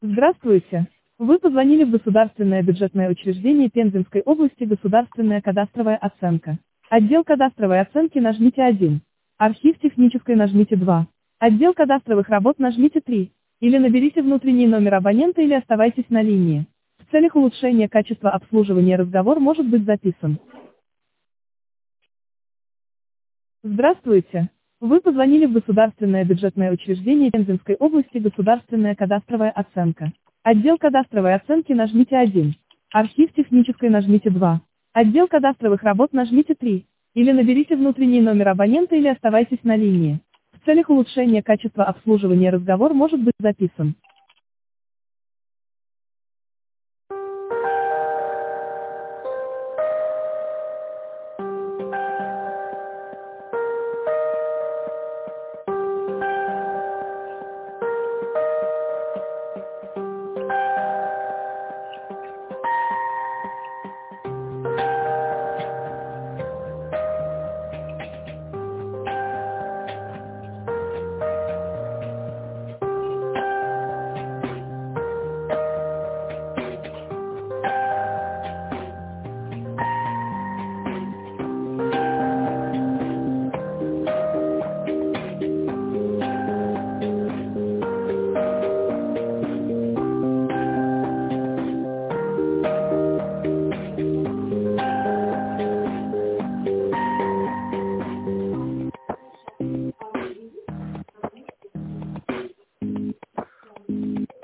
Здравствуйте! Вы позвонили в Государственное бюджетное учреждение Пензенской области Государственная кадастровая оценка. Отдел кадастровой оценки нажмите 1. Архив технической нажмите 2. Отдел кадастровых работ нажмите 3. Или наберите внутренний номер абонента или оставайтесь на линии. В целях улучшения качества обслуживания разговор может быть записан. Здравствуйте! Вы позвонили в Государственное бюджетное учреждение Пензенской области Государственная кадастровая оценка. Отдел кадастровой оценки нажмите 1. Архив технической нажмите 2. Отдел кадастровых работ нажмите 3. Или наберите внутренний номер абонента или оставайтесь на линии. В целях улучшения качества обслуживания разговор может быть записан.